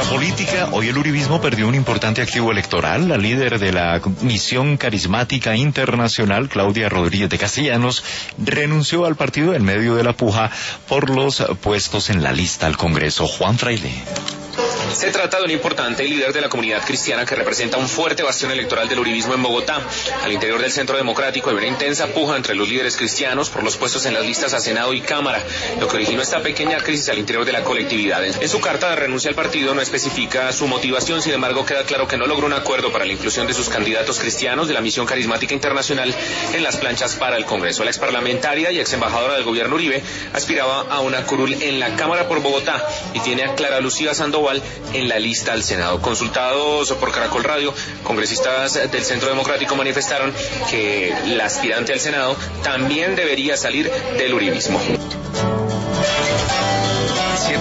política, hoy el uribismo perdió un importante activo electoral. La líder de la Misión Carismática Internacional, Claudia Rodríguez de Castellanos, renunció al partido en medio de la puja por los puestos en la lista al Congreso. Juan Fraile. Se trata de un importante líder de la comunidad cristiana que representa un fuerte bastión electoral del uribismo en Bogotá. Al interior del Centro Democrático hay una intensa puja entre los líderes cristianos por los puestos en las listas a Senado y Cámara, lo que originó esta pequeña crisis al interior de la colectividad. En su carta de renuncia al partido no especifica su motivación, sin embargo queda claro que no logró un acuerdo para la inclusión de sus candidatos cristianos de la Misión Carismática Internacional en las planchas para el Congreso. La exparlamentaria y exembajadora del gobierno Uribe aspiraba a una curul en la Cámara por Bogotá y tiene a Clara Lucía Sandoval en la lista al Senado. Consultados por Caracol Radio, congresistas del Centro Democrático manifestaron que la aspirante al Senado también debería salir del uribismo.